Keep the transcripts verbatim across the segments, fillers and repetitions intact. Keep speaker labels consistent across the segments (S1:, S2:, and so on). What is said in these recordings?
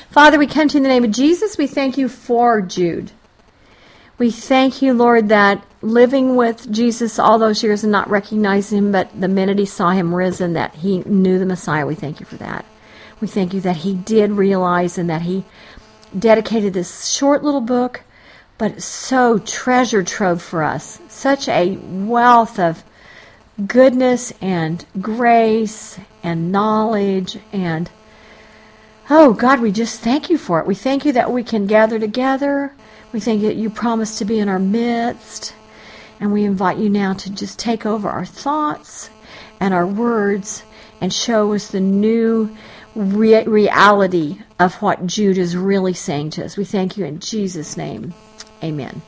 S1: Father, we come to you in the name of Jesus. We thank you for Jude. We thank you, Lord, that living with Jesus all those years and not recognizing him, but the minute he saw him risen, that he knew the Messiah. We thank you for that. We thank you that he did realize and that he dedicated this short little book, but so treasure trove for us. Such a wealth of goodness and grace and knowledge and, oh God, we just thank you for it. We thank you that we can gather together. We thank you that you promise to be in our midst. And we invite you now to just take over our thoughts and our words and show us the new re- reality of what Jude is really saying to us. We thank you in Jesus' name. Amen.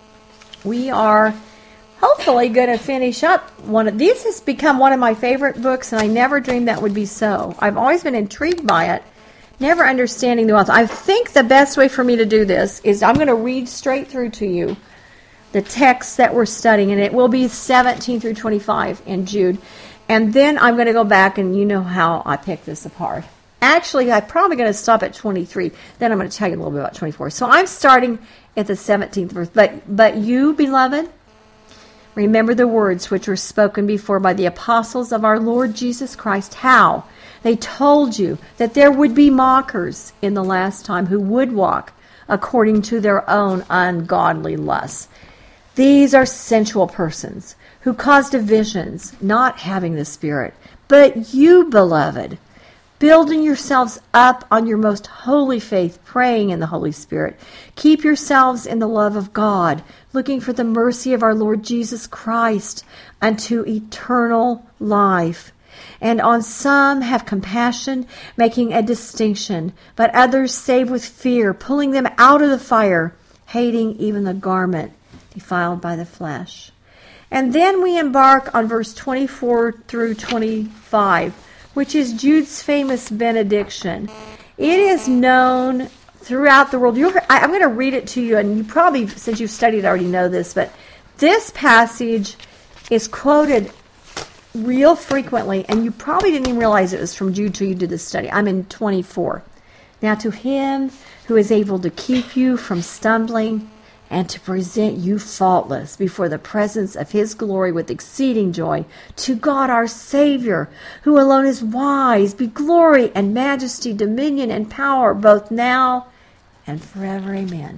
S1: We are hopefully going to finish up one of these. Has become one of my favorite books, and I never dreamed that would be so. I've always been intrigued by it, never understanding the author. I think the best way for me to do this is I'm going to read straight through to you the texts that we're studying, and it will be seventeen through twenty-five in Jude. And then I'm going to go back, and you know how I pick this apart. Actually, I'm probably going to stop at twenty-three. Then I'm going to tell you a little bit about twenty-four. So I'm starting at the seventeenth verse. But, but you, beloved, remember the words which were spoken before by the apostles of our Lord Jesus Christ, how they told you that there would be mockers in the last time who would walk according to their own ungodly lusts. These are sensual persons who cause divisions, not having the Spirit. But you, beloved, building yourselves up on your most holy faith, praying in the Holy Spirit. Keep yourselves in the love of God, looking for the mercy of our Lord Jesus Christ unto eternal life. And on some have compassion, making a distinction, but others save with fear, pulling them out of the fire, hating even the garment defiled by the flesh. And then we embark on verse twenty-four through twenty-five, which is Jude's famous benediction. It is known throughout the world. You're, I, I'm going to read it to you, and you probably, since you've studied, already know this, but this passage is quoted real frequently, and you probably didn't even realize it was from Jude till you did this study. I'm in twenty-four. Now to him who is able to keep you from stumbling and to present you faultless before the presence of his glory with exceeding joy, to God our Savior, who alone is wise, be glory and majesty, dominion and power, both now and forever. Amen.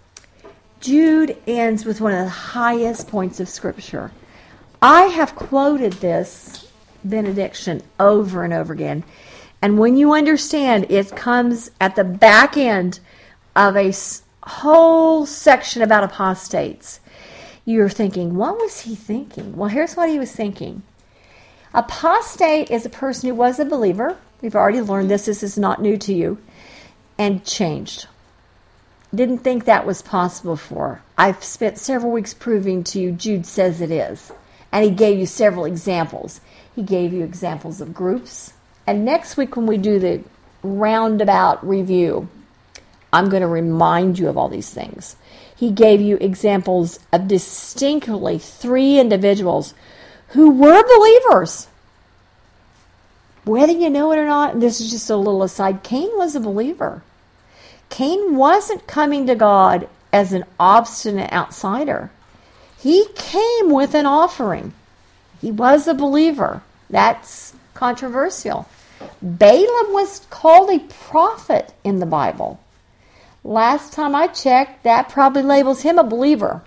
S1: Jude ends with one of the highest points of Scripture. I have quoted this benediction over and over again, and when you understand, it comes at the back end of a whole section about apostates. You're thinking, what was he thinking? Well, here's what he was thinking. Apostate is a person who was a believer. We've already learned this. This is not new to you. And changed. Didn't think that was possible before. I've spent several weeks proving to you Jude says it is. And he gave you several examples. He gave you examples of groups. And next week when we do the roundabout review, I'm going to remind you of all these things. He gave you examples of distinctly three individuals who were believers. Whether you know it or not, this is just a little aside, Cain was a believer. Cain wasn't coming to God as an obstinate outsider. He came with an offering. He was a believer. That's controversial. Balaam was called a prophet in the Bible. Last time I checked, that probably labels him a believer.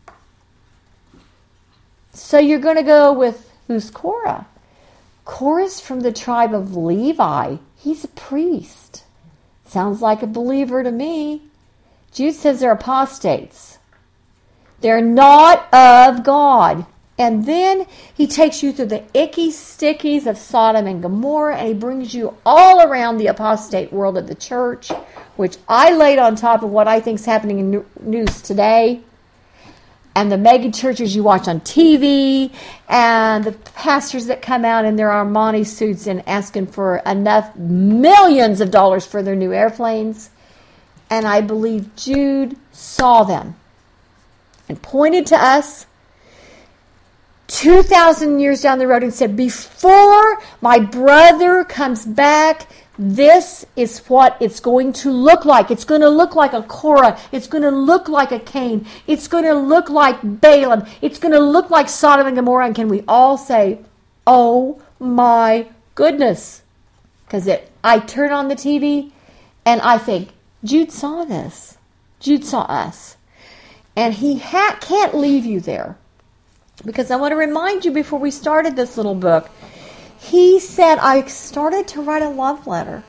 S1: So you're going to go with, who's Korah? Korah's from the tribe of Levi. He's a priest. Sounds like a believer to me. Jude says they're apostates. They're not of God. And then he takes you through the icky stickies of Sodom and Gomorrah, and he brings you all around the apostate world of the church, which I laid on top of what I think is happening in news today, and the mega churches you watch on T V, and the pastors that come out in their Armani suits and asking for enough millions of dollars for their new airplanes. And I believe Jude saw them and pointed to us two thousand years down the road and said, before my brother comes back, This is what it's going to look like. It's going to look like a Korah. It's going to look like a Cain. It's going to look like Balaam. It's going to look like Sodom and Gomorrah. And can we all say, oh my goodness? Because I turn on the T V and I think, Jude saw this. Jude saw us. And he ha- can't leave you there. Because I want to remind you before we started this little book, he said, I started to write a love letter.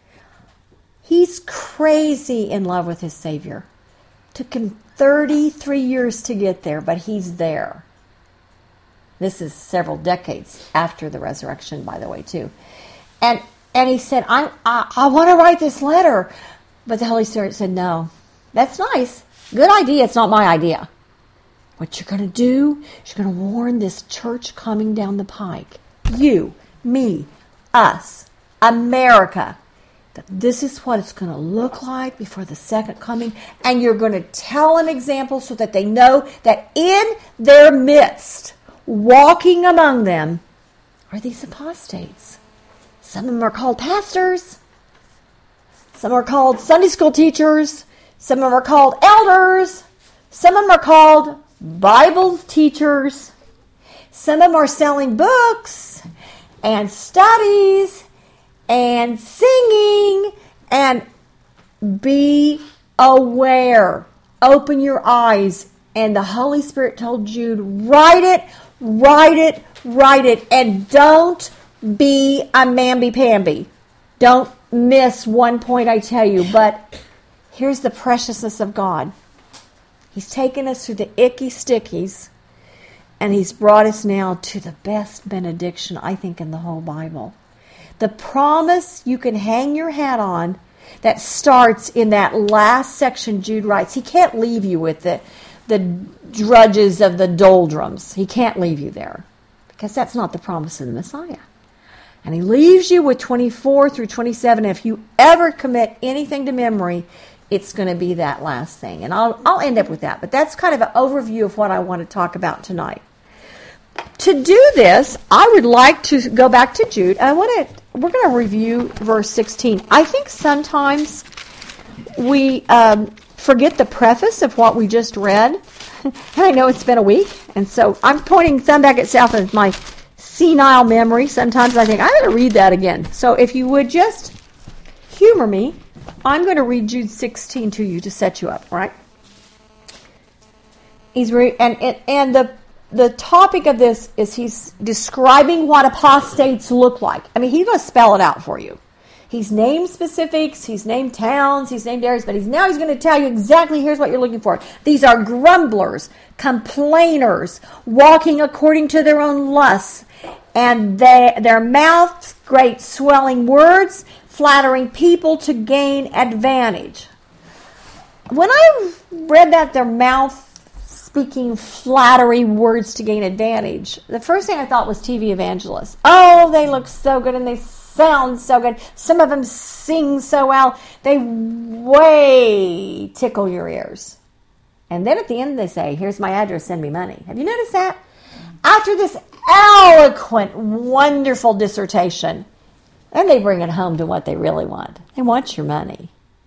S1: He's crazy in love with his Savior. Took him thirty-three years to get there, but he's there. This is several decades after the resurrection, by the way, too. And and he said, I, I, I want to write this letter. But the Holy Spirit said, no, that's nice. Good idea. It's not my idea. What you're going to do is you're going to warn this church coming down the pike. You, me, us, America. That this is what it's going to look like before the second coming. And you're going to tell an example so that they know that in their midst, walking among them, are these apostates. Some of them are called pastors. Some are called Sunday school teachers. Some of them are called elders. Some of them are called Bible teachers. Some of them are selling books and studies and singing. And be aware. Open your eyes. And the Holy Spirit told Jude, write it, write it, write it. And don't be a mamby-pamby. Don't miss one point I tell you. But here's the preciousness of God. He's taken us through the icky stickies, and he's brought us now to the best benediction, I think, in the whole Bible. The promise you can hang your hat on that starts in that last section Jude writes. He can't leave you with the, the drudges of the doldrums. He can't leave you there, because that's not the promise of the Messiah. And he leaves you with twenty-four through twenty-seven. If you ever commit anything to memory, it's going to be that last thing. And I'll I'll end up with that. But that's kind of an overview of what I want to talk about tonight. To do this, I would like to go back to Jude. I want to we're going to review verse sixteen. I think sometimes we um, forget the preface of what we just read. And I know it's been a week, and so I'm pointing thumb back at South as my senile memory. Sometimes I think I got to read that again. So if you would just humor me, I'm going to read Jude sixteen to you to set you up, right? He's re- and, and and the the topic of this is he's describing what apostates look like. I mean, he's going to spell it out for you. He's named specifics, he's named towns, he's named areas, but he's now he's going to tell you exactly here's what you're looking for. These are grumblers, complainers, walking according to their own lusts, and they, their mouths great swelling words, flattering people to gain advantage. When I read that, their mouth speaking flattery words to gain advantage, the first thing I thought was T V evangelists. Oh, they look so good and they sound so good. Some of them sing so well. They way tickle your ears. And then at the end they say, here's my address, send me money. Have you noticed that? After this eloquent, wonderful dissertation, and they bring it home to what they really want. They want your money.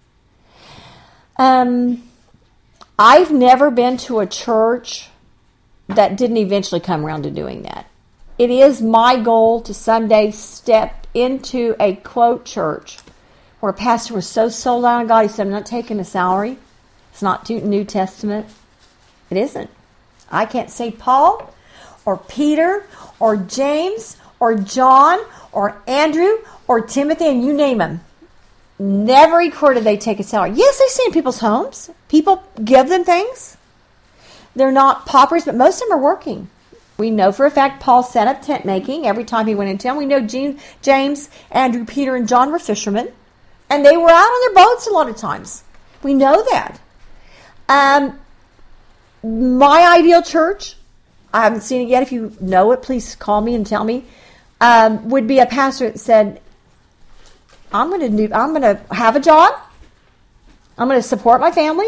S1: Um, I've never been to a church that didn't eventually come around to doing that. It is my goal to someday step into a, quote, church where a pastor was so sold out on God, he said, I'm not taking a salary. It's not New Testament. It isn't. I can't say Paul or Peter or James or John or Andrew or Timothy, and you name them. Never recorded they take a salary. Yes, they stay in people's homes. People give them things. They're not paupers, but most of them are working. We know for a fact Paul set up tent making every time he went in town. We know James, Andrew, Peter, and John were fishermen. And they were out on their boats a lot of times. We know that. Um, my ideal church, I haven't seen it yet. If you know it, please call me and tell me. Um, would be a pastor that said, I'm going to do, I'm going to have a job. I'm going to support my family.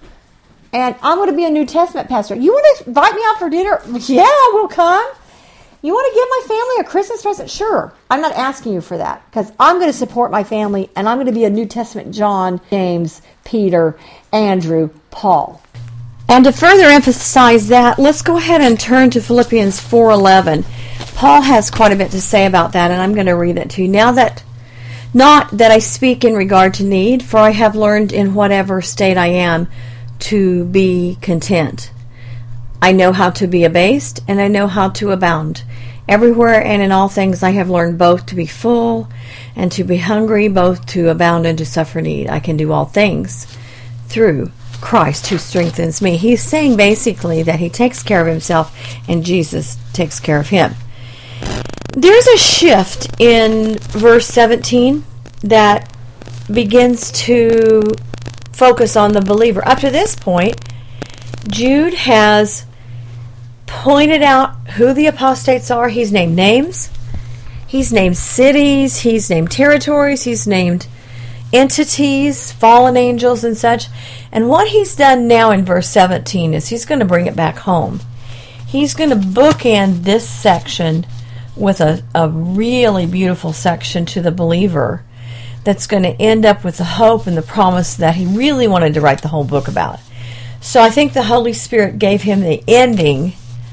S1: And I'm going to be a New Testament pastor. You want to invite me out for dinner? Yeah, we'll come. You want to give my family a Christmas present? Sure. I'm not asking you for that because I'm going to support my family and I'm going to be a New Testament John, James, Peter, Andrew, Paul. And to further emphasize that, let's go ahead and turn to Philippians four eleven. Paul has quite a bit to say about that, and I'm going to read it to you. Now that, not that I speak in regard to need, for I have learned in whatever state I am to be content. I know how to be abased, and I know how to abound. Everywhere and in all things I have learned both to be full and to be hungry, both to abound and to suffer need. I can do all things through Christ who strengthens me. He's saying basically that he takes care of himself and Jesus takes care of him. There's a shift in verse seventeen that begins to focus on the believer. Up to this point, Jude has pointed out who the apostates are. He's named names. He's named cities. He's named territories. He's named entities, fallen angels and such. And what he's done now in verse seventeen is he's going to bring it back home. He's going to bookend this section with a, a really beautiful section to the believer that's going to end up with the hope and the promise that he really wanted to write the whole book about. So I think the Holy Spirit gave him the ending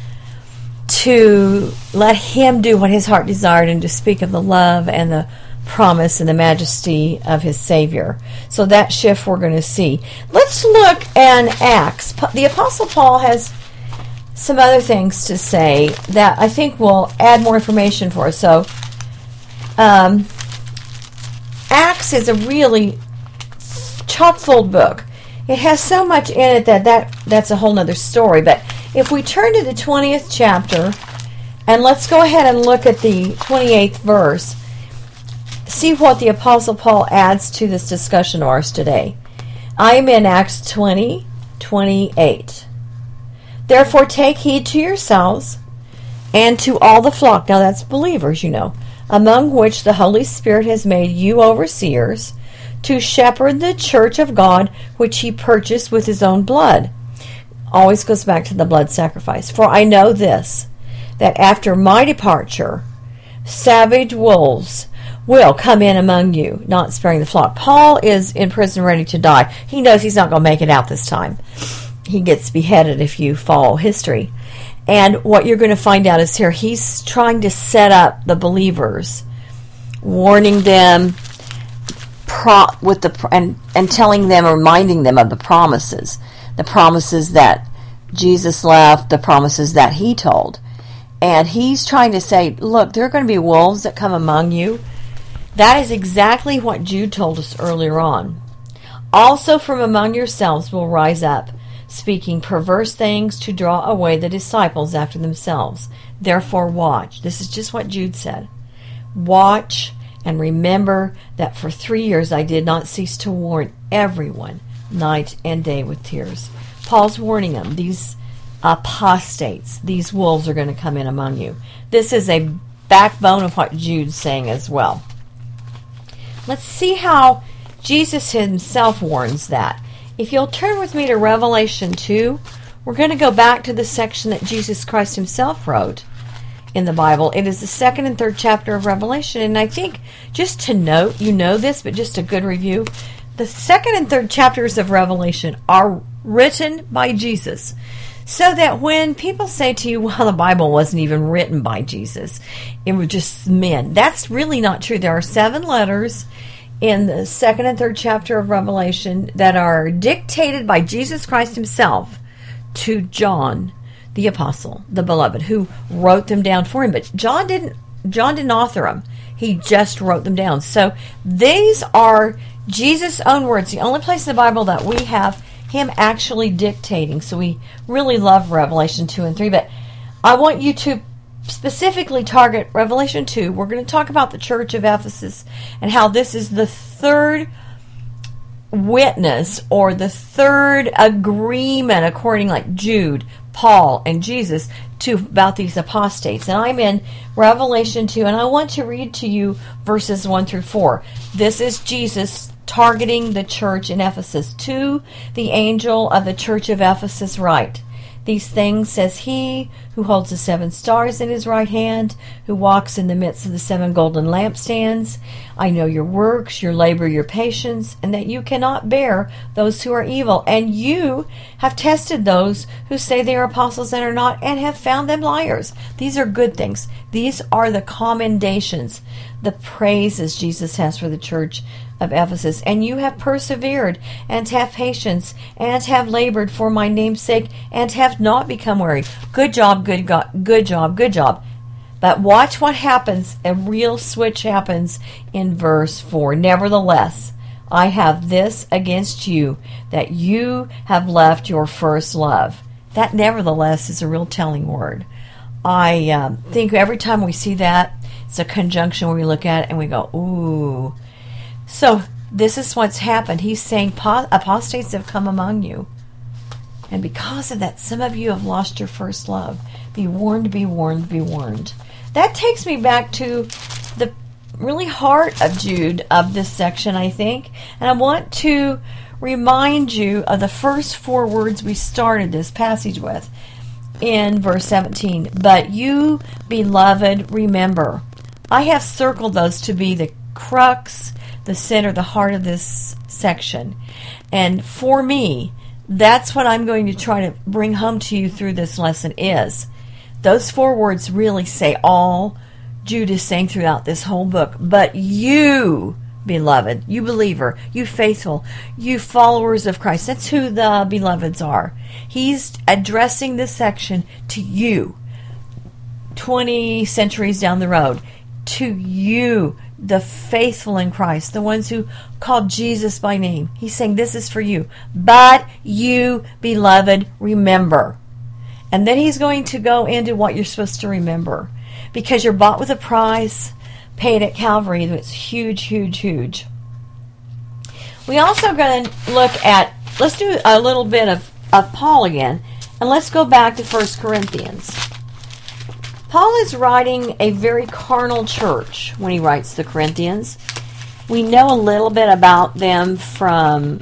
S1: to let him do what his heart desired and to speak of the love and the promise and the majesty of his Savior. So that shift we're going to see. Let's look at Acts. The Apostle Paul has some other things to say that I think will add more information for us. So um, Acts is a really chock-full book. It has so much in it that, that that's a whole nother story. But if we turn to the twentieth chapter, and let's go ahead and look at the twenty-eighth verse, see what the Apostle Paul adds to this discussion of ours today. I am in Acts twenty, twenty-eight. Therefore take heed to yourselves and to all the flock. Now that's believers, you know, among which the Holy Spirit has made you overseers, to shepherd the church of God, which he purchased with his own blood. Always goes back to the blood sacrifice. For I know this, that after my departure, savage wolves will come in among you, not sparing the flock. Paul is in prison ready to die. He knows he's not going to make it out this time. He gets beheaded if you follow history. And what you're going to find out is here, he's trying to set up the believers, warning them, Pro, with the and and telling them, reminding them of the promises, the promises that Jesus left, the promises that he told, and he's trying to say, look, there are going to be wolves that come among you. That is exactly what Jude told us earlier on. Also from among yourselves will rise up, speaking perverse things to draw away the disciples after themselves. Therefore watch. This is just what Jude said. Watch. And remember that for three years I did not cease to warn everyone, night and day with tears. Paul's warning them. These apostates, these wolves are going to come in among you. This is a backbone of what Jude's saying as well. Let's see how Jesus himself warns that. If you'll turn with me to Revelation two, we're going to go back to the section that Jesus Christ himself wrote in the Bible. It is the second and third chapter of Revelation, and I think just to note, you know this, but just a good review, the second and third chapters of Revelation are written by Jesus, so that when people say to you, well, the Bible wasn't even written by Jesus, it was just men, that's really not true. There are seven letters in the second and third chapter of Revelation that are dictated by Jesus Christ himself to John the apostle, the beloved, who wrote them down for him. But John didn't John didn't author them. He just wrote them down. So these are Jesus' own words. The only place in the Bible that we have him actually dictating. So we really love Revelation two and three. But I want you to specifically target Revelation two. We're going to talk about the church of Ephesus and how this is the third witness or the third agreement, according like Jude, Paul, and Jesus, to about these apostates. And I'm in Revelation two, and I want to read to you verses one through four. This is Jesus targeting the church in Ephesus. To the angel of the church of Ephesus write, These things says he who holds the seven stars in his right hand, who walks in the midst of the seven golden lampstands. I know your works, your labor, your patience, and that you cannot bear those who are evil. And you have tested those who say they are apostles and are not, and have found them liars. These are good things. These are the commendations, the praises Jesus has for the church of Ephesus. And you have persevered, and have patience, and have labored for my name's sake, and have not become weary. Good job, good, go- good job, good job. But watch what happens. A real switch happens in verse four. Nevertheless, I have this against you, that you have left your first love. That nevertheless is a real telling word. I um, think every time we see that, it's a conjunction where we look at it and we go, ooh. So this is what's happened. He's saying apostates have come among you. And because of that, some of you have lost your first love. Be warned, be warned, be warned. That takes me back to the really heart of Jude, of this section, I think. And I want to remind you of the first four words we started this passage with in verse seventeen. But you, beloved, remember. I have circled those to be the crux, the center, the heart of this section. And for me, that's what I'm going to try to bring home to you through this lesson is those four words really say all Jude is saying throughout this whole book. But you, beloved, you believer, you faithful, you followers of Christ, that's who the beloveds are. He's addressing this section to you, twenty centuries down the road, to you, the faithful in Christ, the ones who called Jesus by name. He's saying this is for you. But you, beloved, remember. And then he's going to go into what you're supposed to remember. Because you're bought with a price, paid at Calvary. It's huge, huge, huge. We also going to look at, let's do a little bit of, of Paul again. And let's go back to First Corinthians. Paul is writing a very carnal church when he writes the Corinthians. We know a little bit about them from,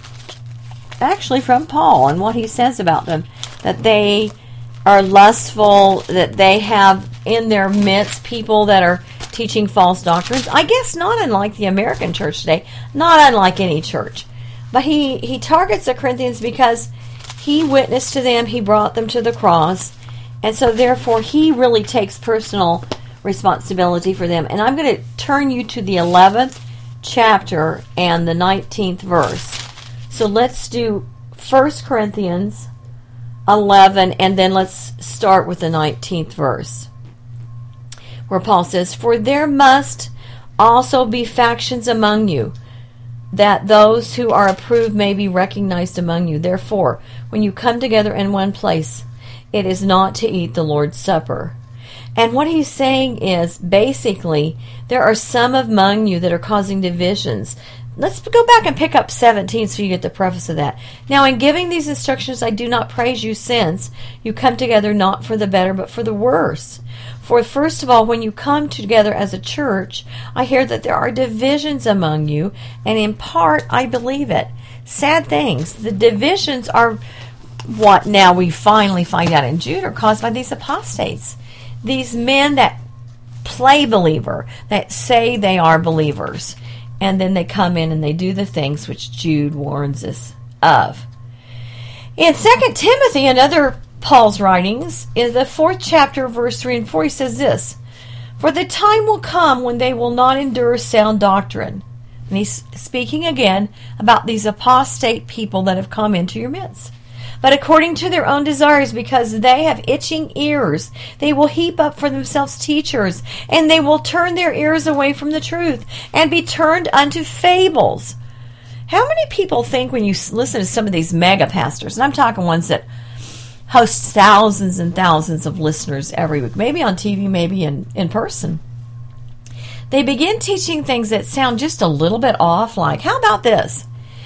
S1: actually from Paul and what he says about them. That they are lustful, that they have in their midst people that are teaching false doctrines. I guess not unlike the American church today, not unlike any church. But he, he targets the Corinthians because he witnessed to them, he brought them to the cross. And so, therefore, he really takes personal responsibility for them. And I'm going to turn you to the eleventh chapter and the nineteenth verse. So let's do First Corinthians eleven, and then let's start with the nineteenth verse, where Paul says, For there must also be factions among you, that those who are approved may be recognized among you. Therefore, when you come together in one place, it is not to eat the Lord's Supper. And what he's saying is, basically, there are some among you that are causing divisions. Let's go back and pick up seventeen so you get the preface of that. Now, in giving these instructions, I do not praise you, since you come together not for the better, but for the worse. For first of all, when you come together as a church, I hear that there are divisions among you, and in part, I believe it. Sad things. The divisions are what now we finally find out in Jude are caused by these apostates. These men that play believer, that say they are believers, and then they come in and they do the things which Jude warns us of. In Second Timothy, another Paul's writings, in the fourth chapter, verse three and four, he says this, For the time will come when they will not endure sound doctrine. And he's speaking again about these apostate people that have come into your midst. But according to their own desires, because they have itching ears, they will heap up for themselves teachers, and they will turn their ears away from the truth, and be turned unto fables. How many people think when you listen to some of these mega pastors, and I'm talking ones that host thousands and thousands of listeners every week, maybe on T V, maybe in, in person, they begin teaching things that sound just a little bit off, like, how about this?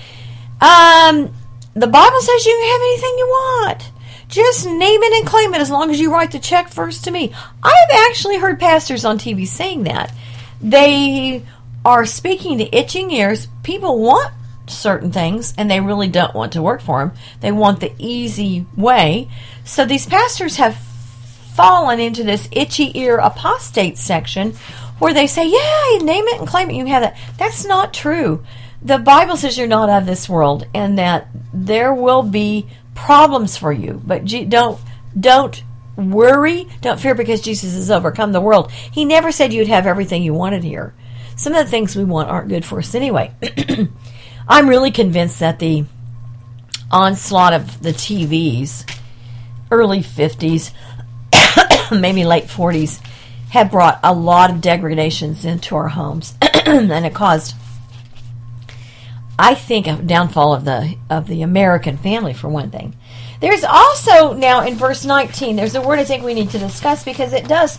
S1: Um... The Bible says you can have anything you want. Just name it and claim it as long as you write the check first to me. I have actually heard pastors on T V saying that. They are speaking to itching ears. People want
S2: certain things, and they really don't want to work for him. They want the easy way. So these pastors have fallen into this itchy ear apostate section where they say, yeah, name it and claim it, you can have that. That's not true. The Bible says you're not of this world, and that there will be problems for you. But don't don't worry, don't fear, because Jesus has overcome the world. He never said you'd have everything you wanted here. Some of the things we want aren't good for us anyway. I'm really convinced that the onslaught of the T Vs, early fifties, maybe late forties, had brought a lot of degradations into our homes, and it caused, I think, a downfall of the of the American family, for one thing. There's also, now in verse nineteen, there's a word I think we need to discuss, because it does,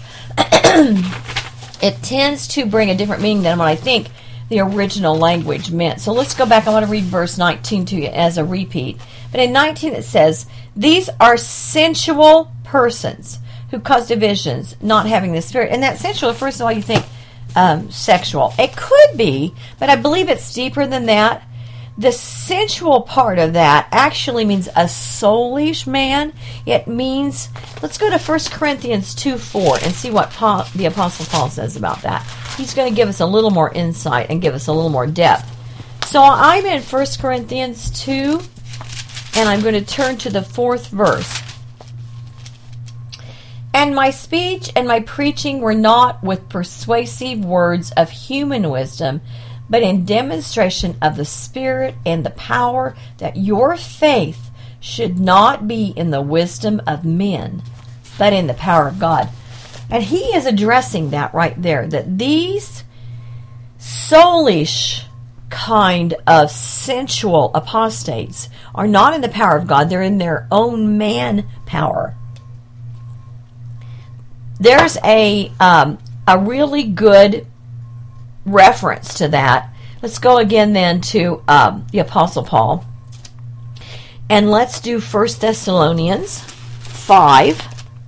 S2: it tends to bring a different meaning than what I think the original language meant. So let's go back. I want to read verse nineteen to you as a repeat. But in nineteen it says, these are sensual persons who cause divisions, not having the Spirit. And that sensual, first of all, you think um, sexual. It could be, but I believe it's deeper than that. The sensual part of that actually means a soulish man. It means, let's go to First Corinthians two four and see what Paul, the Apostle Paul says about that. He's going to give us a little more insight and give us a little more depth. So I'm in First Corinthians two, and I'm going to turn to the fourth verse. And my speech and my preaching were not with persuasive words of human wisdom, but in demonstration of the Spirit and the power, that your faith should not be in the wisdom of men, but in the power of God. And he is addressing that right there, that these soulish kind of sensual apostates are not in the power of God. They're in their own man power. There's a um, a really good reference to that. Let's go again then to um, the Apostle Paul. And let's do First Thessalonians five.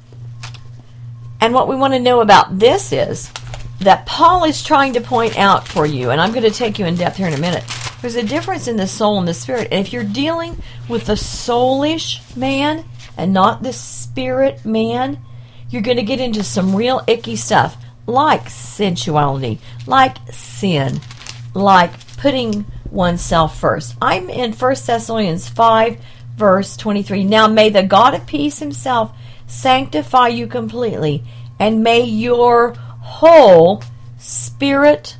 S2: And what we want to know about this is that Paul is trying to point out for you, and I'm going to take you in depth here in a minute, there's a difference in the soul and the spirit. And if you're dealing with the soulish man and not the spirit man, you're going to get into some real icky stuff, like sensuality, like sin, like putting oneself first. I'm in First Thessalonians five, verse twenty-three. Now may the God of peace himself sanctify you completely, and may your whole spirit,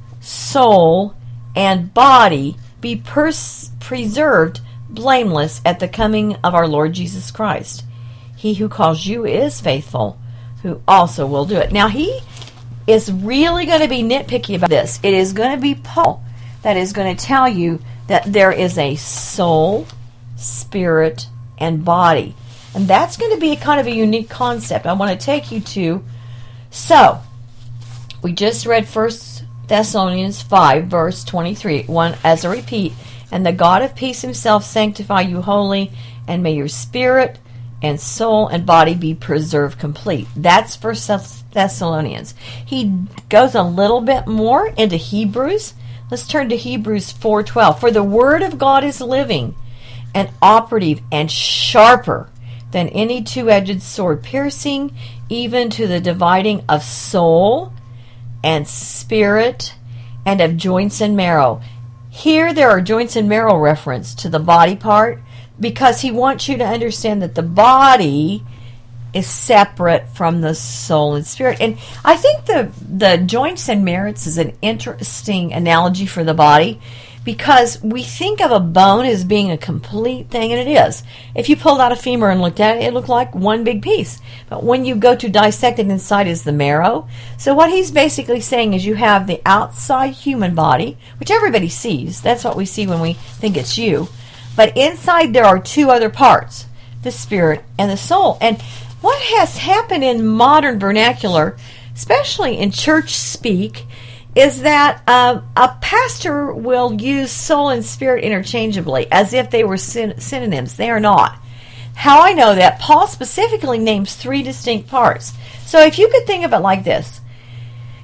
S2: soul, and body be pers- preserved blameless at the coming of our Lord Jesus Christ. He who calls you is faithful, who also will do it. Now he is really going to be nitpicky about this. It is going to be Paul that is going to tell you that there is a soul, spirit, and body. And that's going to be a kind of a unique concept I want to take you to. So, we just read First Thessalonians five, verse twenty-three, one as a repeat. And the God of peace himself sanctify you wholly, and may your spirit and soul and body be preserved complete. That's First Thessalonians. He goes a little bit more into Hebrews. Let's turn to Hebrews four twelve. For the word of God is living and operative and sharper than any two-edged sword, piercing even to the dividing of soul and spirit and of joints and marrow. Here there are joints and marrow reference to the body part, because he wants you to understand that the body is separate from the soul and spirit. And I think the, the joints and marrows is an interesting analogy for the body, because we think of a bone as being a complete thing, and it is. If you pulled out a femur and looked at it, it looked like one big piece. But when you go to dissect it, inside is the marrow. So what he's basically saying is you have the outside human body, which everybody sees. That's what we see when we think it's you. But inside there are two other parts, the spirit and the soul. And what has happened in modern vernacular, especially in church speak, is that uh, a pastor will use soul and spirit interchangeably as if they were syn- synonyms. They are not. How I know that, Paul specifically names three distinct parts. So if you could think of it like this,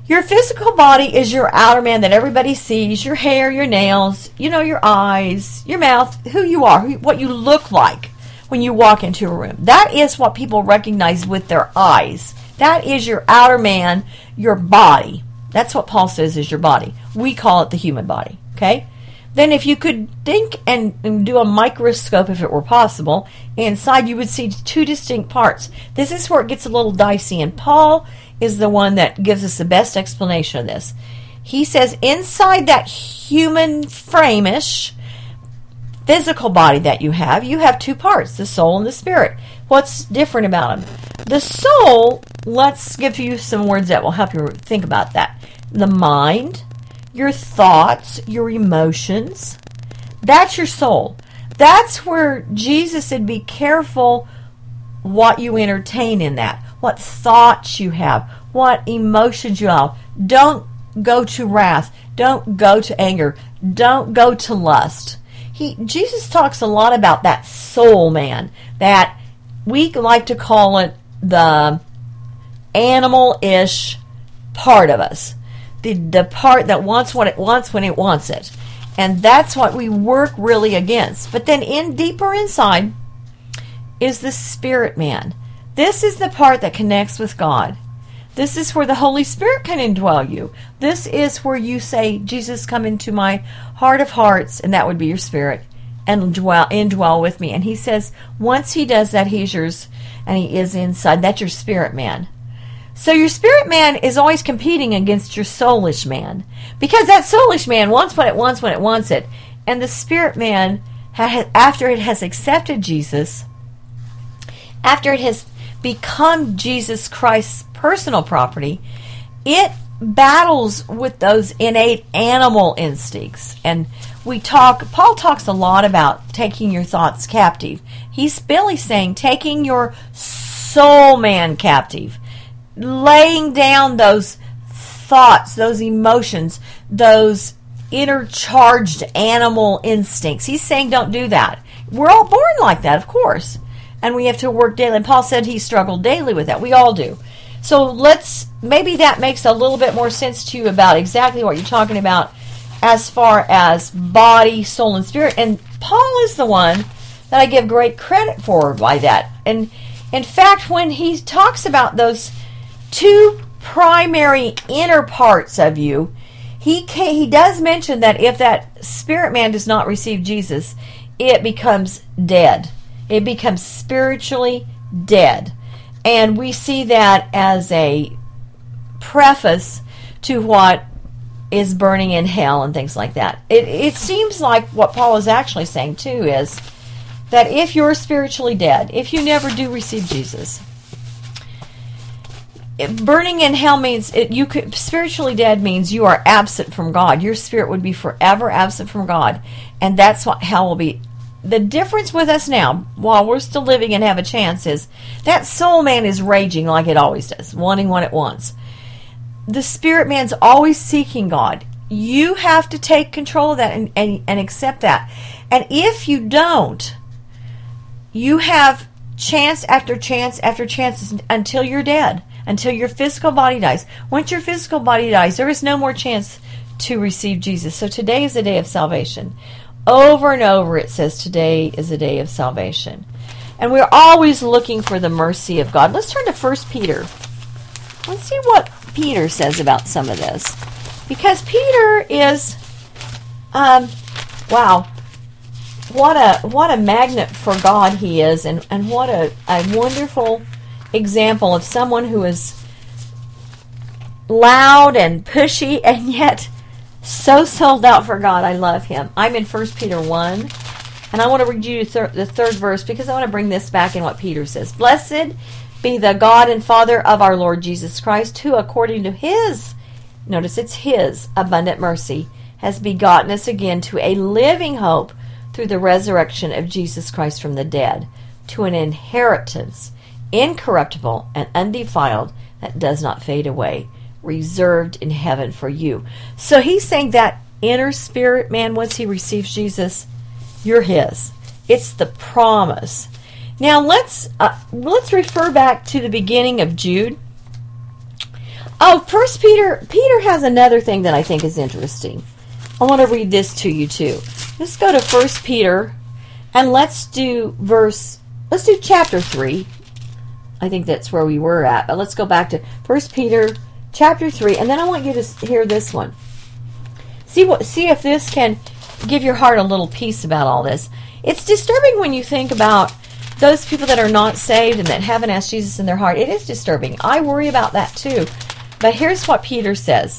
S2: Your physical body is your outer man that everybody sees, your hair, your nails, you know, your eyes, your mouth, who you are, who, what you look like when you walk into a room. That is what people recognize with their eyes. That is your outer man, your body. That's what Paul says is your body. We call it the human body, okay? Then if you could think and, and do a microscope, if it were possible, inside you would see two distinct parts. This is where it gets a little dicey, and Paul is the one that gives us the best explanation of this. He says inside that human frame-ish physical body that you have, you have two parts, the soul and the spirit. What's different about them? The soul, let's give you some words that will help you think about that. The mind, your thoughts, your emotions, that's your soul. That's where Jesus said, be careful what you entertain in that, what thoughts you have, what emotions you have. Don't go to wrath. Don't go to anger. Don't go to lust. He, Jesus talks a lot about that soul man, that we like to call it the animal-ish part of us. The, the part that wants what it wants when it wants it. And that's what we work really against. But then in deeper inside is the spirit man. This is the part that connects with God. This is where the Holy Spirit can indwell you. This is where you say, Jesus, come into my heart of hearts, and that would be your spirit, and dwell, indwell with me. And he says, once he does that, he's yours, and he is inside. That's your spirit man. So your spirit man is always competing against your soulish man, because that soulish man wants what it wants when it wants it. And the spirit man, after it has accepted Jesus, after it has become Jesus Christ's personal property, it battles with those innate animal instincts. And we talk, Paul talks a lot about taking your thoughts captive. He's Billy saying taking your soul man captive, laying down those thoughts, those emotions, those inner-charged animal instincts. He's saying don't do that. We're all born like that, of course. And we have to work daily. And Paul said he struggled daily with that. We all do. So let's, maybe that makes a little bit more sense to you about exactly what you're talking about as far as body, soul, and spirit. And Paul is the one that I give great credit for by that. And in fact, when he talks about those two primary inner parts of you, he can, he does mention that if that spirit man does not receive Jesus, it becomes dead. It becomes spiritually dead. And we see that as a preface to what is burning in hell and things like that. It, it seems like what Paul is actually saying too is that if you're spiritually dead, if you never do receive Jesus, burning in hell means it, you could, spiritually dead means you are absent from God. Your spirit would be forever absent from God, and that's what hell will be. The difference with us now, while we're still living and have a chance, is that soul man is raging like it always does, wanting what it wants. The spirit man's always seeking God. You have to take control of that and, and, and accept that. And if you don't, you have chance after chance after chance until you're dead. Until your physical body dies. Once your physical body dies, there is no more chance to receive Jesus. So today is the day of salvation. Over and over it says today is a day of salvation. And we're always looking for the mercy of God. Let's turn to First Peter. Let's see what Peter says about some of this. Because Peter is, um, wow, what a what a magnet for God he is, and, and what a, a wonderful example of someone who is loud and pushy and yet so sold out for God. I love him. I'm in First Peter one, and I want to read you thir- the third verse because I want to bring this back in what Peter says. Blessed be the God and Father of our Lord Jesus Christ, who according to his, notice it's his, abundant mercy, has begotten us again to a living hope through the resurrection of Jesus Christ from the dead, to an inheritance incorruptible and undefiled, that does not fade away, reserved in heaven for you. So he's saying that inner spirit man, once he receives Jesus, you're his. It's the promise. Now let's uh, let's refer back to the beginning of Jude. Oh, First Peter, Peter has another thing that I think is interesting. I want to read this to you too. Let's go to First Peter, and let's do verse, let's do chapter three. I think that's where we were at, but let's go back to First Peter chapter three, and then I want you to hear this one. See what, see if this can give your heart a little peace about all this. It's disturbing when you think about those people that are not saved and that haven't asked Jesus in their heart. It is disturbing. I worry about that too. But here's what Peter says.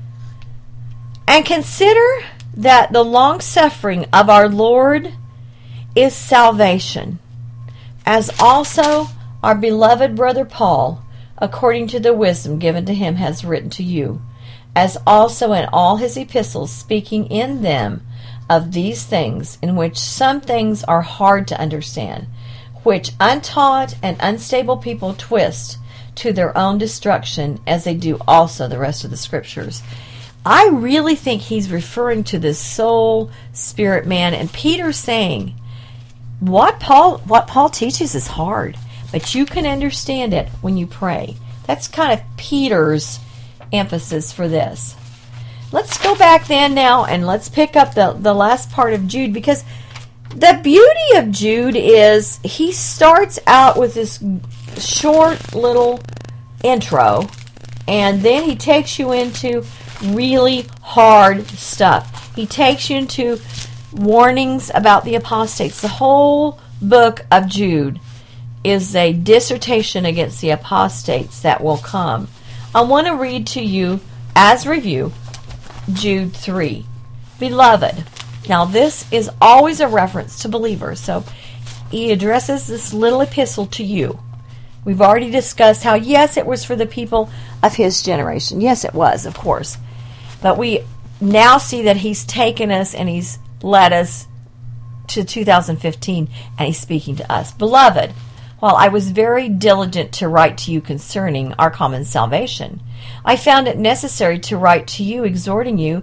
S2: And consider that the long suffering of our Lord is salvation, as also our beloved brother Paul, according to the wisdom given to him, has written to you, as also in all his epistles, speaking in them of these things, in which some things are hard to understand, which untaught and unstable people twist to their own destruction, as they do also the rest of the scriptures. I really think he's referring to this soul, spirit, man, and Peter's saying what Paul what Paul teaches is hard, but you can understand it when you pray. That's kind of Peter's emphasis for this. Let's go back then now and let's pick up the, the last part of Jude, because the beauty of Jude is he starts out with this short little intro, and then he takes you into really hard stuff. He takes you into warnings about the apostates. The whole book of Jude is a dissertation against the apostates that will come. I want to read to you, as review, Jude three. Beloved. Now this is always a reference to believers, so he addresses this little epistle to you. We've already discussed how, yes, it was for the people of his generation. Yes, it was, of course. But we now see that he's taken us and he's led us to two thousand fifteen, and he's speaking to us. Beloved, while I was very diligent to write to you concerning our common salvation, I found it necessary to write to you, exhorting you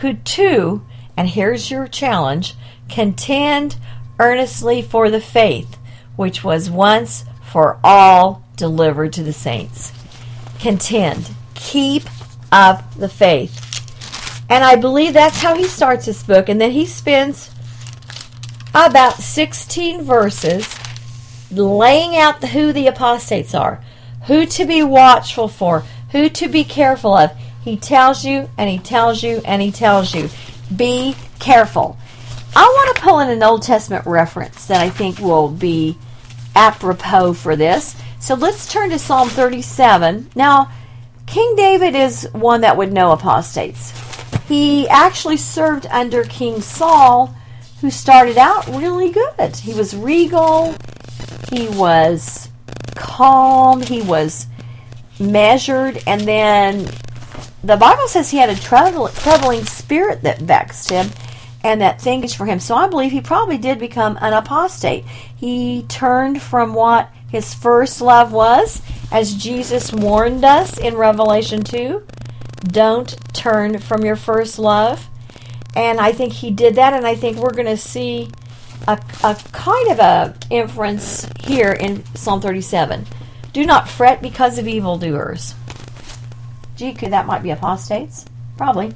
S2: to, and here's your challenge, contend earnestly for the faith which was once for all delivered to the saints. Contend. Keep up the faith. And I believe that's how he starts this book. And then he spends about sixteen verses laying out the, who the apostates are, who to be watchful for, who to be careful of. He tells you, and he tells you, and he tells you. Be careful. I want to pull in an Old Testament reference that I think will be apropos for this. So let's turn to Psalm thirty-seven. Now, King David is one that would know apostates. He actually served under King Saul, who started out really good. He was regal, he was calm, he was measured, and then the Bible says he had a troubling, troubling spirit that vexed him and that thinged for him. So I believe he probably did become an apostate. He turned from what his first love was, as Jesus warned us in Revelation two. Don't turn from your first love. And I think he did that, and I think we're going to see a, a kind of a inference here in Psalm thirty-seven. Do not fret because of evildoers. Gee, could that might be apostates? Probably.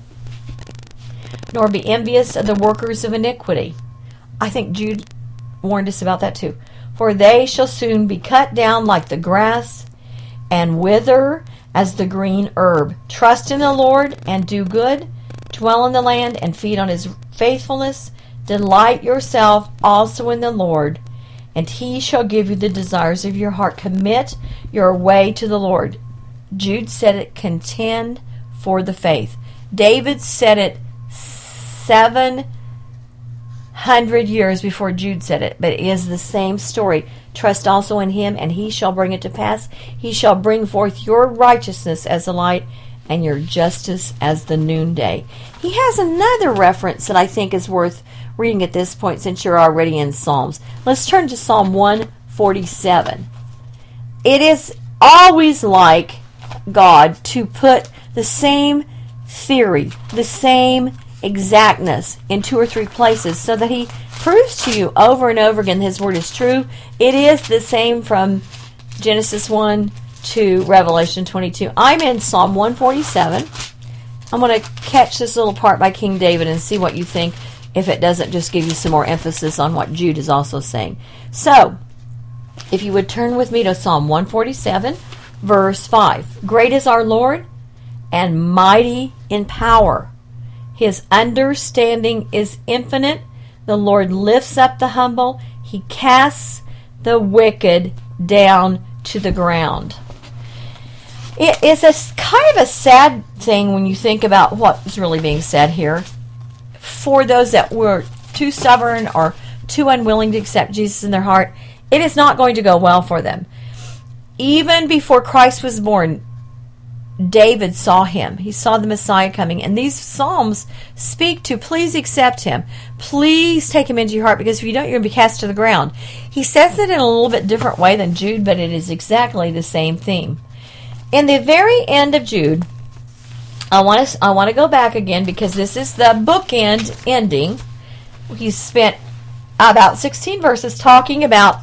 S2: Nor be envious of the workers of iniquity. I think Jude warned us about that too. For they shall soon be cut down like the grass and wither as the green herb. Trust in the Lord and do good. Dwell in the land and feed on his faithfulness. Delight yourself also in the Lord, and he shall give you the desires of your heart. Commit your way to the Lord. Jude said it, contend for the faith. David said it seven hundred years before Jude said it, but it is the same story. Trust also in him, and he shall bring it to pass. He shall bring forth your righteousness as the light, and your justice as the noonday. He has another reference that I think is worth reading at this point, since you're already in Psalms. Let's turn to Psalm one forty-seven. It is always like God to put the same theory, the same exactness in two or three places, so that he proves to you over and over again his word is true. It is the same from Genesis one to Revelation twenty-two. I'm in Psalm one forty-seven. I'm going to catch this little part by King David and see what you think, if it doesn't just give you some more emphasis on what Jude is also saying. So, if you would turn with me to Psalm one forty-seven, verse five. Great is our Lord, and mighty in power. His understanding is infinite. The Lord lifts up the humble. He casts the wicked down to the ground. It is a kind of a sad thing when you think about what is really being said here. For those that were too stubborn or too unwilling to accept Jesus in their heart, it is not going to go well for them. Even before Christ was born, David saw him. He saw the Messiah coming. And these Psalms speak to, please accept him. Please take him into your heart, because if you don't, you're going to be cast to the ground. He says it in a little bit different way than Jude, but it is exactly the same theme. In the very end of Jude, I want to I want to go back again, because this is the bookend ending. He spent about sixteen verses talking about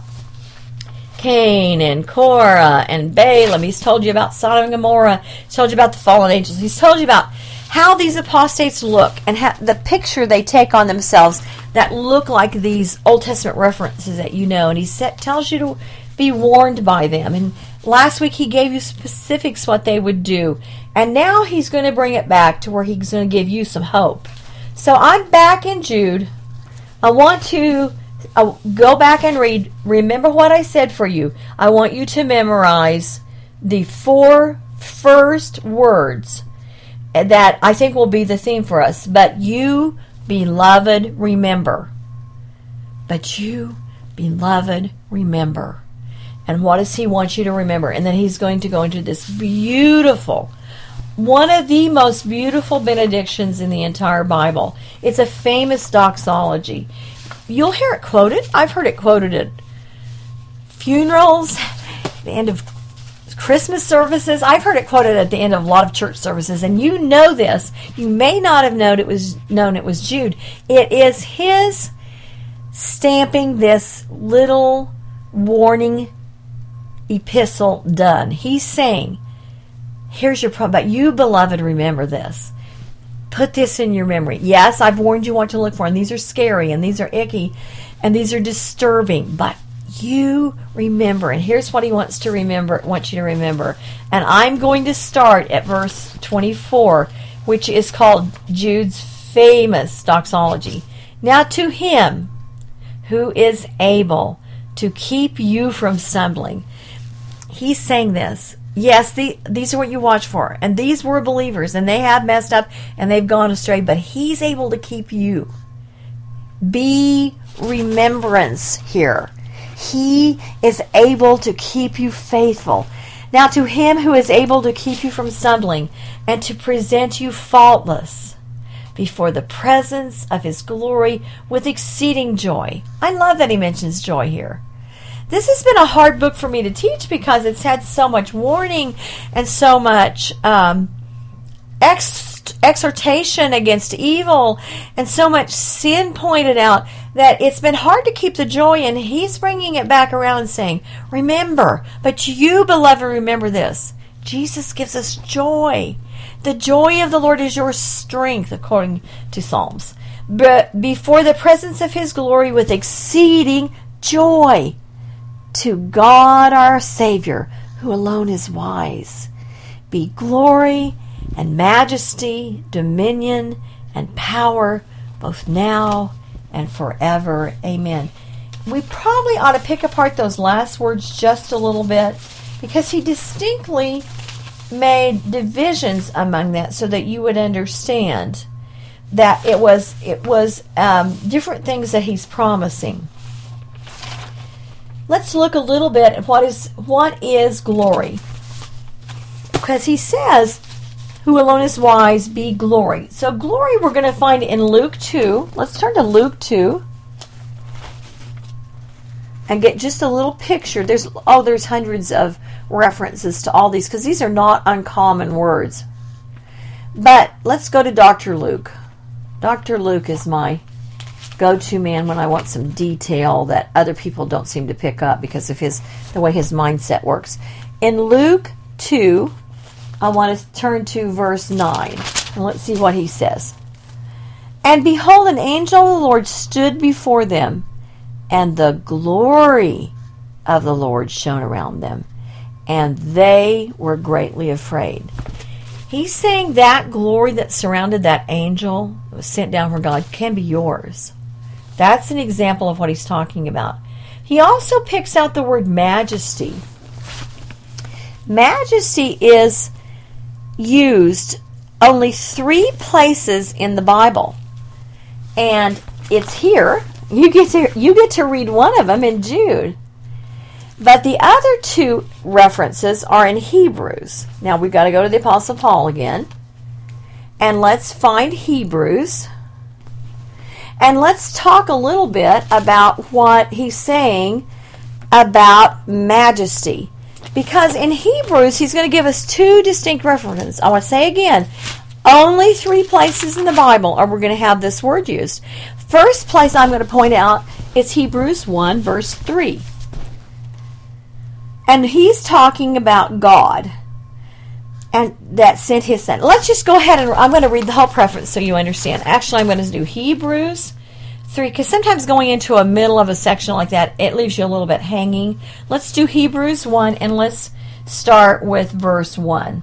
S2: Cain and Korah and Balaam. He's told you about Sodom and Gomorrah. He's told you about the fallen angels. He's told you about how these apostates look and how the picture they take on themselves that look like these Old Testament references that you know. And he set, tells you to be warned by them. And last week he gave you specifics what they would do. And now he's going to bring it back to where he's going to give you some hope. So I'm back in Jude. I want to uh, go back and read. Remember what I said for you. I want you to memorize the four first words that I think will be the theme for us. But you, beloved, remember. But you, beloved, remember. And what does he want you to remember? And then he's going to go into this beautiful, one of the most beautiful benedictions in the entire Bible. It's a famous doxology. You'll hear it quoted. I've heard it quoted at funerals, at the end of Christmas services. I've heard it quoted at the end of a lot of church services. And you know this. You may not have known it was known it was Jude. It is his stamping this little warning epistle done. He's saying, here's your problem. But you, beloved, remember this. Put this in your memory. Yes, I've warned you what to look for, and these are scary, and these are icky, and these are disturbing, but you remember. And here's what he wants to remember, wants you to remember. And I'm going to start at verse twenty-four, which is called Jude's famous doxology. Now to him who is able to keep you from stumbling. He's saying this. Yes, the, these are what you watch for. And these were believers, and they have messed up, and they've gone astray. But he's able to keep you. Be remembrance here. He is able to keep you faithful. Now to him who is able to keep you from stumbling, and to present you faultless before the presence of his glory with exceeding joy. I love that he mentions joy here. This has been a hard book for me to teach because it's had so much warning and so much um, ex- exhortation against evil and so much sin pointed out that it's been hard to keep the joy. And he's bringing it back around and saying, remember, but you, beloved, remember this. Jesus gives us joy. The joy of the Lord is your strength, according to Psalms. But before the presence of his glory with exceeding joy. To God our Savior, who alone is wise, be glory and majesty, dominion and power, both now and forever. Amen. We probably ought to pick apart those last words just a little bit, because he distinctly made divisions among that so that you would understand that it was it was um, different things that he's promising. Let's look a little bit at what is what is glory. Because he says, who alone is wise, be glory. So glory we're going to find in Luke two. Let's turn to Luke two. And get just a little picture. There's oh, there's hundreds of references to all these, because these are not uncommon words. But let's go to Doctor Luke. Doctor Luke is my go-to man when I want some detail that other people don't seem to pick up because of his the way his mindset works. in Luke two, I want to turn to verse nine. And let's see what he says. And behold, an angel of the Lord stood before them, and the glory of the Lord shone around them, and they were greatly afraid. He's saying that glory that surrounded that angel that was sent down from God can be yours. That's an example of what he's talking about. He also picks out the word majesty. Majesty is used only three places in the Bible. And it's here. You get to you get to read one of them in Jude. But the other two references are in Hebrews. Now we've got to go to the Apostle Paul again. And let's find Hebrews. And let's talk a little bit about what he's saying about majesty. Because in Hebrews, he's going to give us two distinct references. I want to say again, only three places in the Bible are we're going to have this word used. First place I'm going to point out is Hebrews one, verse three. And he's talking about God and that sent his son. Let's just go ahead and I'm going to read the whole preface so you understand. Actually, I'm going to do Hebrews three, because sometimes going into a middle of a section like that, it leaves you a little bit hanging. Let's do Hebrews one, and let's start with verse one.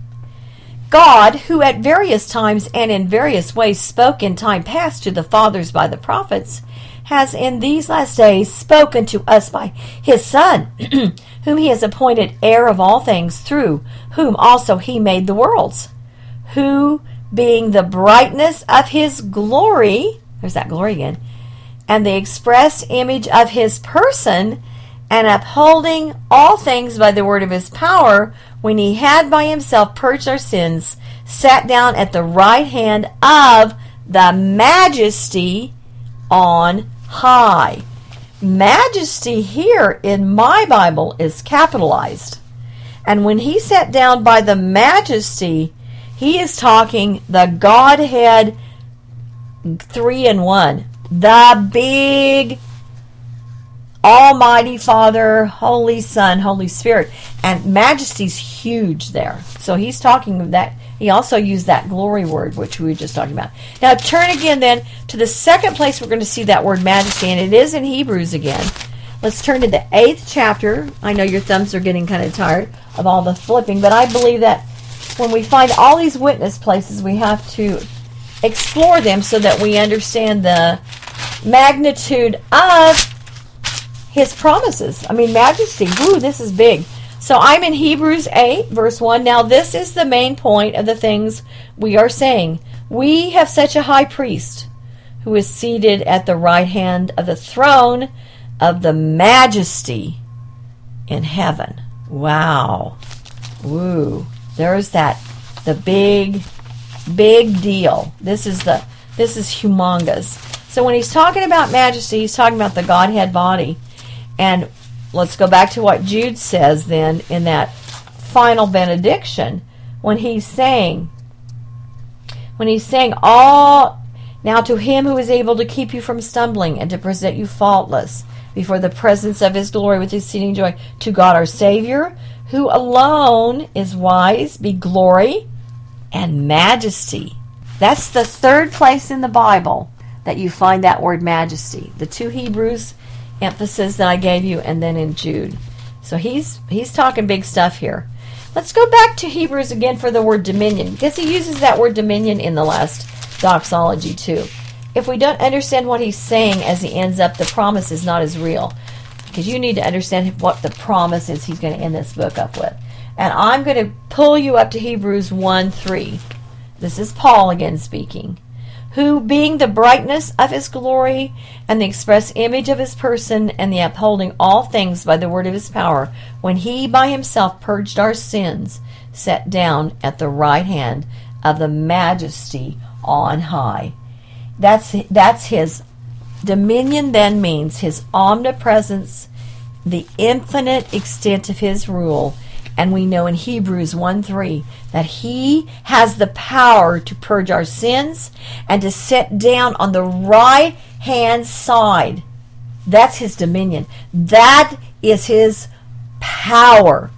S2: God, who at various times and in various ways spoke in time past to the fathers by the prophets, has in these last days spoken to us by his Son, whom he has appointed heir of all things, through whom also he made the worlds, who, being the brightness of his glory, there's that glory again, and the express image of his person, and upholding all things by the word of his power, when he had by himself purged our sins, sat down at the right hand of the majesty on high. Majesty here in my Bible is capitalized. And when he sat down by the majesty, he is talking the Godhead three in one. The big Almighty Father, Holy Son, Holy Spirit. And majesty's huge there. So he's talking that. He also used that glory word, which we were just talking about. Now turn again then to the second place we're going to see that word majesty, and it is in Hebrews again. Let's turn to the eighth chapter. I know your thumbs are getting kind of tired of all the flipping, but I believe that when we find all these witness places, we have to explore them so that we understand the magnitude of his promises. I mean, majesty. Woo, this is big. So I'm in Hebrews eight, verse one. Now this is the main point of the things we are saying. We have such a high priest who is seated at the right hand of the throne of the majesty in heaven. Wow. Woo. There's that, the big, big deal. This is the, this is humongous. So when he's talking about majesty, he's talking about the Godhead body. And let's go back to what Jude says then in that final benediction when he's saying, when he's saying, all, now to him who is able to keep you from stumbling and to present you faultless before the presence of his glory with exceeding joy, to God our Savior, who alone is wise, be glory and majesty. That's the third place in the Bible that you find that word majesty. The two Hebrews emphasis that I gave you, and then in Jude. So he's he's talking big stuff here. Let's go back to Hebrews again for the word dominion, because he uses that word dominion in the last doxology too. If we don't understand what he's saying as he ends up, the promise is not as real, because you need to understand what the promise is he's going to end this book up with. And I'm going to pull you up to Hebrews one three. This is Paul again speaking. Who, being the brightness of his glory and the express image of his person and the upholding all things by the word of his power, when he by himself purged our sins, sat down at the right hand of the majesty on high. That's, that's his dominion then means his omnipresence, the infinite extent of his rule. And we know in Hebrews one three that he has the power to purge our sins and to sit down on the right hand side. That's his dominion. That is his power.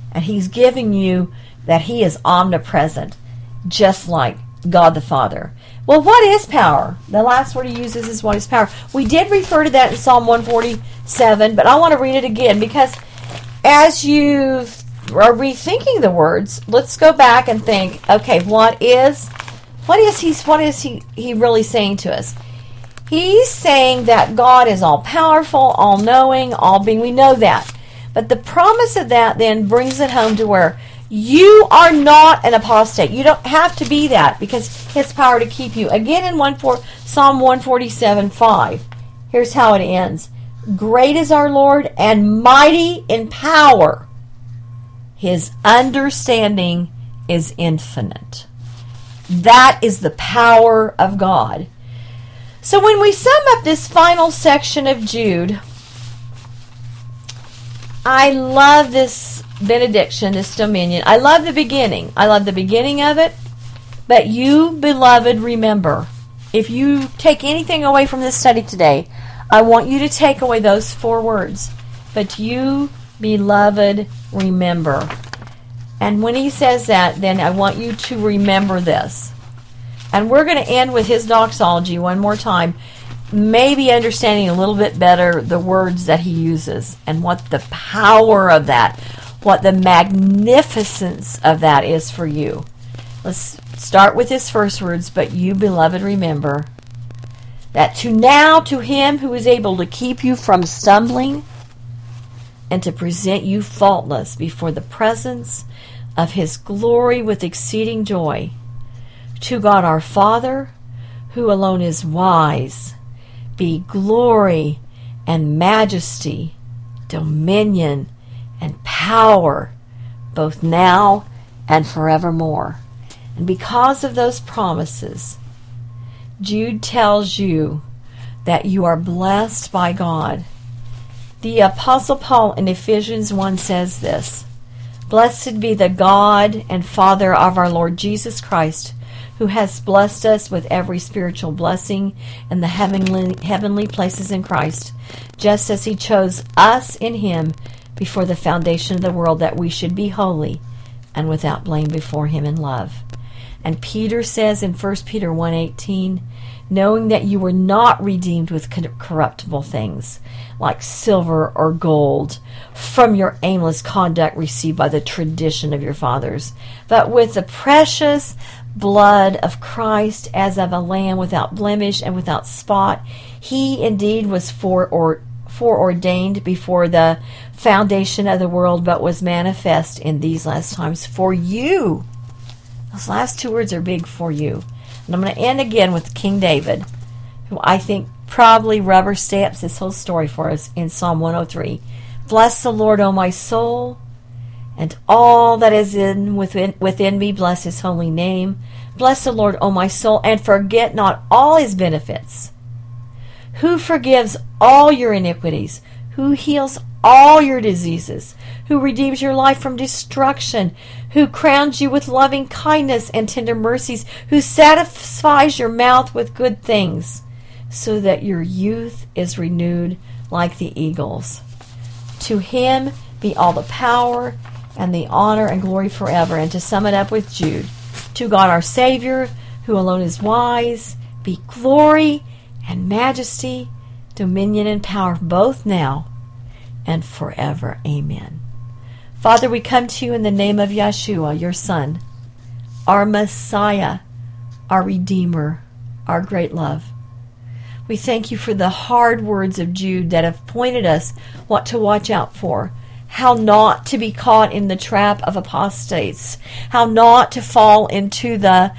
S2: And he's giving you that he is omnipresent, just like God the Father. Well, what is power? The last word he uses is what is power. We did refer to that in Psalm one forty-seven, but I want to read it again because as you are rethinking the words, let's go back and think, okay, what is what is he what is he, he really saying to us? He's saying that God is all powerful, all knowing, all being. We know that. But the promise of that then brings it home to where you are not an apostate. You don't have to be that because his power to keep you. Again in one four, Psalm one forty-seven five. Here's how it ends. Great is our Lord and mighty in power. His understanding is infinite. That is the power of God. So when we sum up this final section of Jude, I love this benediction, this dominion. I love the beginning. I love the beginning of it. But you, beloved, remember, if you take anything away from this study today, I want you to take away those four words. But you, beloved, remember. And when he says that, then I want you to remember this. And we're going to end with his doxology one more time, maybe understanding a little bit better the words that he uses and what the power of that, what the magnificence of that is for you. Let's start with his first words, but you, beloved, remember that to now to him who is able to keep you from stumbling and to present you faultless before the presence of his glory with exceeding joy, to God our Father, who alone is wise, be glory and majesty, dominion and power, both now and forevermore. And because of those promises, Jude tells you that you are blessed by God. The Apostle Paul in Ephesians one says this, Blessed be the God and Father of our Lord Jesus Christ, who has blessed us with every spiritual blessing in the heavenly, heavenly places in Christ, just as he chose us in him before the foundation of the world, that we should be holy and without blame before him in love. And Peter says in First Peter one eighteen, knowing that you were not redeemed with corruptible things, like silver or gold, from your aimless conduct received by the tradition of your fathers, but with the precious blood of Christ, as of a lamb without blemish and without spot. He indeed was fore or foreordained before the foundation of the world, but was manifest in these last times for you. Those last two words are big, for you. And I'm going to end again with King David, who I think probably rubber stamps this whole story for us in Psalm one oh three. Bless the Lord, O my soul, and all that is in within, within me, bless his holy name. Bless the Lord, O my soul, and forget not all his benefits. Who forgives all your iniquities, who heals all your diseases, who redeems your life from destruction, who crowns you with loving kindness and tender mercies, who satisfies your mouth with good things, so that your youth is renewed like the eagles. To him be all the power and the honor and glory forever. And to sum it up with Jude, to God our Savior, who alone is wise, be glory and majesty, dominion and power, both now and forever. Amen. Father, we come to you in the name of Yeshua, your Son, our Messiah, our Redeemer, our great love. We thank you for the hard words of Jude that have pointed us what to watch out for, how not to be caught in the trap of apostates, how not to fall into the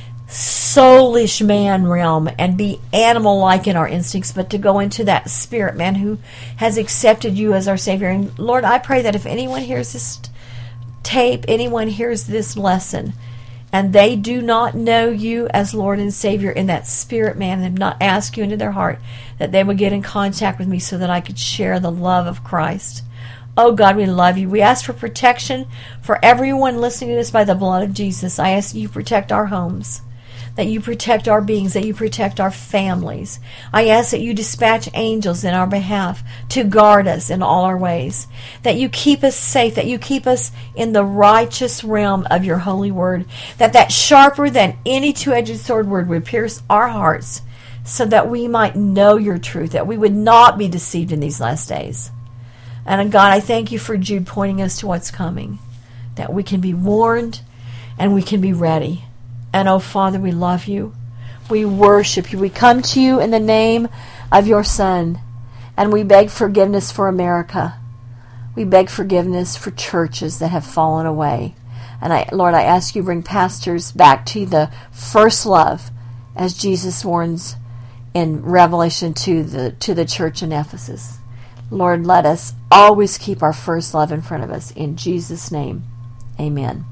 S2: soulish man realm and be animal-like in our instincts, but to go into that spirit man who has accepted you as our Savior. And Lord, I pray that if anyone hears this tape, anyone hears this lesson, and they do not know you as Lord and Savior in that spirit man, and have not asked you into their heart, that they would get in contact with me so that I could share the love of Christ. Oh God, we love you. We ask for protection for everyone listening to this by the blood of Jesus. I ask you protect our homes, that you protect our beings, that you protect our families. I ask that you dispatch angels in our behalf to guard us in all our ways, that you keep us safe, that you keep us in the righteous realm of your holy word, that that sharper than any two-edged sword word would pierce our hearts so that we might know your truth, that we would not be deceived in these last days. And God, I thank you for Jude pointing us to what's coming, that we can be warned and we can be ready. And oh, Father, we love you. We worship you. We come to you in the name of your Son, and we beg forgiveness for America. We beg forgiveness for churches that have fallen away. And I, Lord, I ask you bring pastors back to the first love, as Jesus warns in Revelation two the, to the church in Ephesus. Lord, let us always keep our first love in front of us. In Jesus' name, amen.